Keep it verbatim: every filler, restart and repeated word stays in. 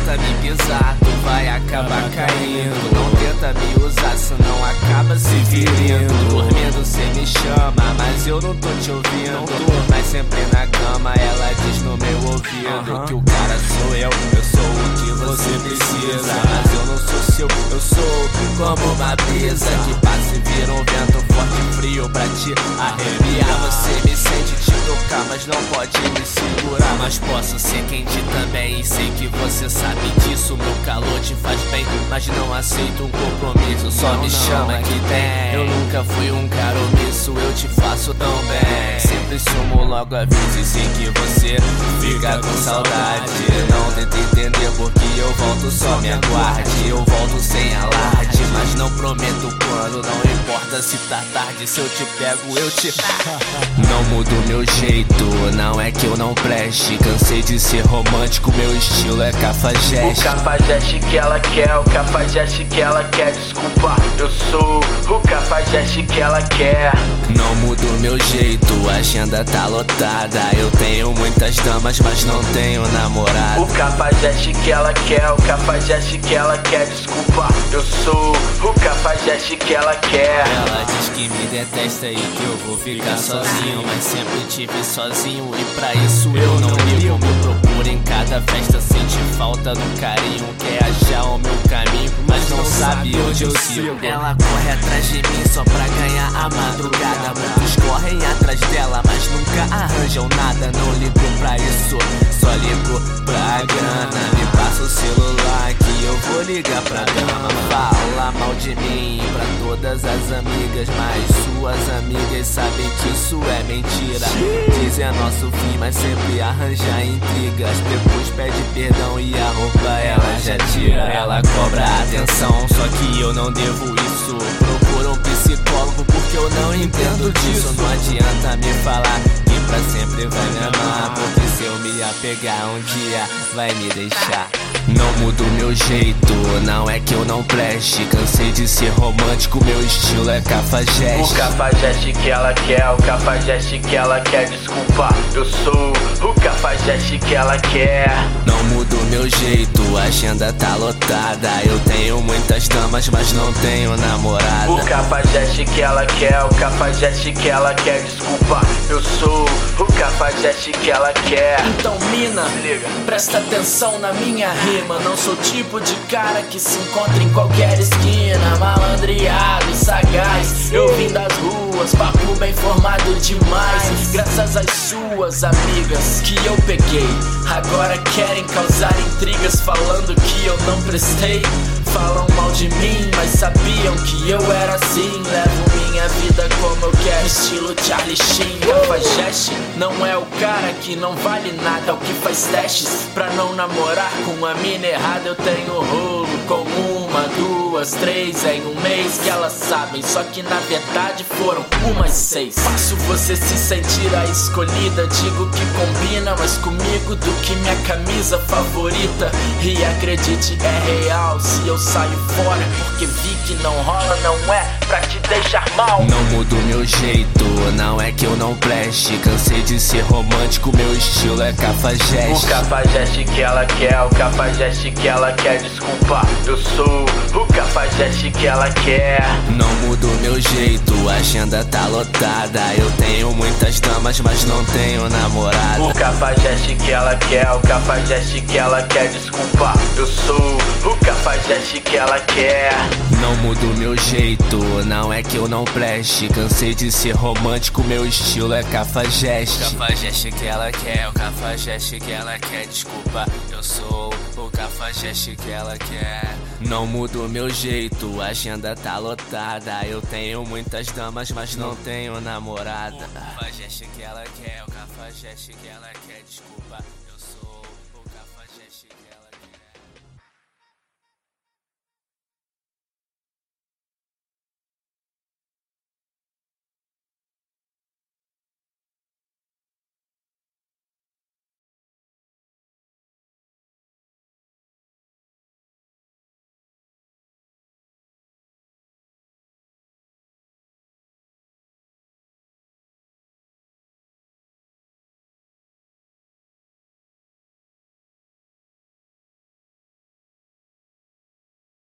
tenta me pisar, tu vai acabar caindo. Não tenta me usar, senão acaba se ferindo. Dormindo cê me chama, mas eu não tô te ouvindo. Mas sempre na cama ela diz no meu ouvido que o cara sou eu, eu sou o que você precisa. Mas eu não sou seu, eu sou como uma brisa que passa e vira um vento forte e frio pra te arrepiar. Você me sente te tocar, mas não pode me segurar. Mas posso ser quente também e sei que você sabe disso. Meu calor te faz bem, mas não aceito um compromisso. Só me chama que tem. Eu nunca fui um cara omisso, eu te faço tão bem. Sempre sumo logo aviso e sei que você fica com saudade. Não tenta entender porque eu volto, só me aguarde. Eu volto sem alarde, mas não prometo quando. Não importa se tá tarde, se eu te pego eu te... Não mudo meu jeito, não é que eu não preste. Cansei de ser romântico, meu estilo é cafajeste. O cafajeste que ela quer, o cafajeste que ela quer. Desculpa, eu sou o cafajeste que ela quer. Não mudo meu jeito, a agenda tá lotada. Eu tenho muitas damas, mas não tenho namorada. O cafajeste que ela quer, o cafajeste que ela quer. Desculpa, eu sou o cafajeste que ela quer. Ela diz que me detesta e que eu vou ficar sozinho, mas sempre tive sozinho e pra isso eu não ligo. Me procura em cada festa, sente falta do carinho. Quer achar o meu caminho, mas não sabe onde eu sigo. Ela corre atrás de mim só pra ganhar a madrugada. Muitos correm atrás dela, mas nunca arranjam nada. Não ligo pra isso, só ligo pra grana. Me passa o celular que eu vou ligar pra dama. Fala mal de mim pra todas as amigas, mas suas amigas sabem que isso é mentira. Dizem é nosso fim, mas sempre arranja intrigas. Depois pede perdão e a roupa ela já tira. Ela cobra atenção, só que eu não devo isso. Procura um psicólogo porque eu não entendo disso. Não adianta me falar que pra sempre vai me amar, porque se eu me apegar um dia vai me deixar. Não mudo meu jeito, não é que eu não preste. Cansei de ser romântico, meu estilo é cafajeste. O cafajeste que ela quer, o cafajeste que ela quer. Desculpa, eu sou o cafajeste que ela quer. Não mudo meu jeito, a agenda tá lotada. Eu tenho muitas damas, mas não tenho namorada. O cafajeste que ela quer, o cafajeste que ela quer. Desculpa, eu sou o cafajeste que ela quer. Então mina, liga, presta atenção na minha rima. Não sou tipo de cara que se encontra em qualquer esquina. Malandreado e sagaz, eu vim das ruas, papo bem formado demais. Graças às suas amigas que eu peguei, agora querem causar intrigas falando que eu não prestei. Falam mal de mim, mas sabiam que eu era assim. Levo minha vida como eu quero, estilo Charlie Sheen. Cafajeste não é o cara que não vale nada, é o que faz testes pra não namorar com uma mina errada. Eu tenho rolo com uma, duas, três em um mês que elas sabem, só que na verdade foram umas seis. Faço você se sentir a escolhida, digo que combina mais comigo do que minha camisa favorita. E acredite, é real, se eu saio fora porque vi que não rola, não é pra te deixar mal. Não mudo meu jeito, não é que eu não preste. Cansei de ser romântico, meu estilo é cafajeste. O cafajeste que ela quer, o cafajeste que ela quer. Desculpa, eu sou o cafajeste que ela quer. Não mudo meu jeito, a agenda tá lotada. Eu tenho muitas damas, mas não tenho namorada. O cafajeste que ela quer, o cafajeste que ela quer. Desculpa, eu sou o cafajeste que ela quer. Não mudo meu jeito, não é que eu não preste. Cansei de ser romântico, meu estilo é cafajeste. Cafajeste que ela quer, o cafajeste que ela quer. Desculpa, eu sou o cafajeste que ela quer. Não mudo meu jeito, a agenda tá lotada. Eu tenho muitas damas, mas não tenho namorada. O cafajeste que ela quer, o cafajeste que ela quer. Desculpa.